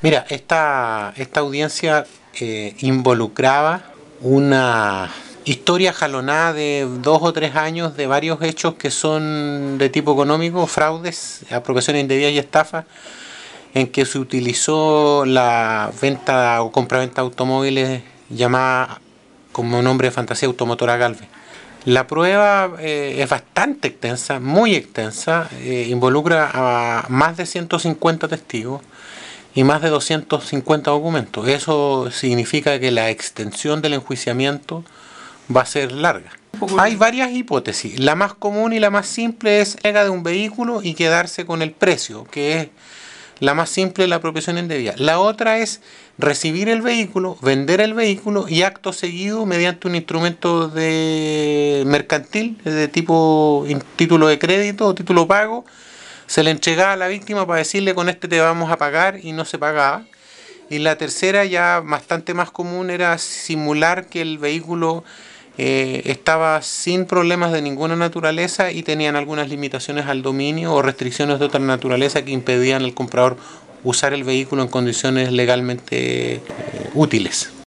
Mira, esta audiencia involucraba una historia jalonada de 2 o 3 años de varios hechos que son de tipo económico, fraudes, apropiación indebida y estafa, en que se utilizó la venta o compraventa de automóviles llamada como nombre de fantasía automotora Galvez. La prueba es bastante extensa, muy extensa, involucra a más de 150 testigos y más de 250 documentos. Eso significa que la extensión del enjuiciamiento va a ser larga. Hay varias hipótesis. La más común y la más simple es entrega de un vehículo y quedarse con el precio, que es la más simple, la apropiación indebida. La otra es recibir el vehículo, vender el vehículo y acto seguido, mediante un instrumento de mercantil de tipo título de crédito o título pago, se le entregaba a la víctima para decirle con este te vamos a pagar y no se pagaba. Y la tercera, ya bastante más común, era simular que el vehículo estaba sin problemas de ninguna naturaleza y tenían algunas limitaciones al dominio o restricciones de otra naturaleza que impedían al comprador usar el vehículo en condiciones legalmente útiles.